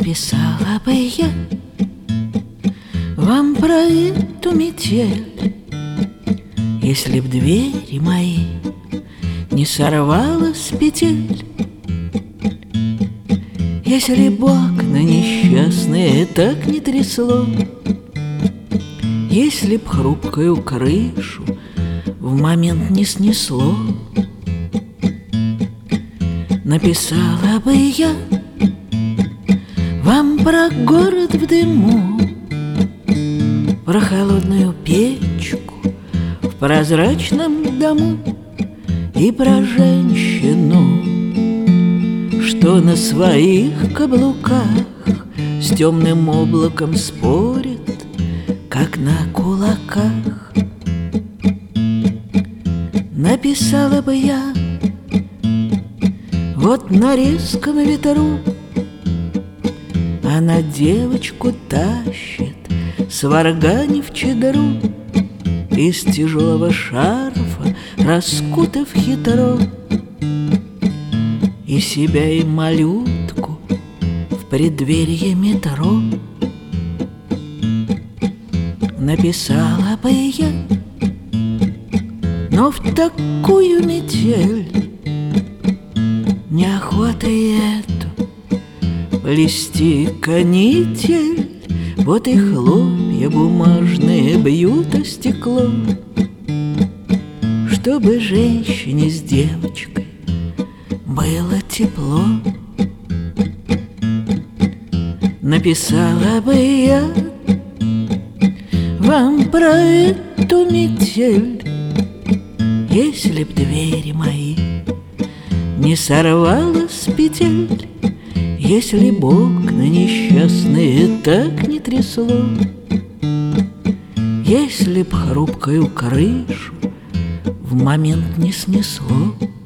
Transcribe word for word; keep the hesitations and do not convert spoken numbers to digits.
Написала бы я вам про эту метель, если б двери мои не сорвала с петель, если б окна несчастные так не трясло, если б хрупкую крышу в момент не снесло. Написала бы я вам про город в дыму, про холодную печку в прозрачном дому и про женщину, что на своих каблуках с темным облаком спорит, как на кулаках. Написала бы я вот на резком ветру она девочку тащит, сварганив чедру, из тяжелого шарфа раскутав хитро, и себя, и малютку в преддверье метро. Написала бы я, но в такую метель неохота и эту плести канитель. Вот и хлопья бумажные бьют о стекло, чтобы женщине с девочкой было тепло. Написала бы я вам про эту метель, если б двери мои не сорвала с петель, если б окна несчастные так не трясло, если б хрупкую крышу в момент не снесло.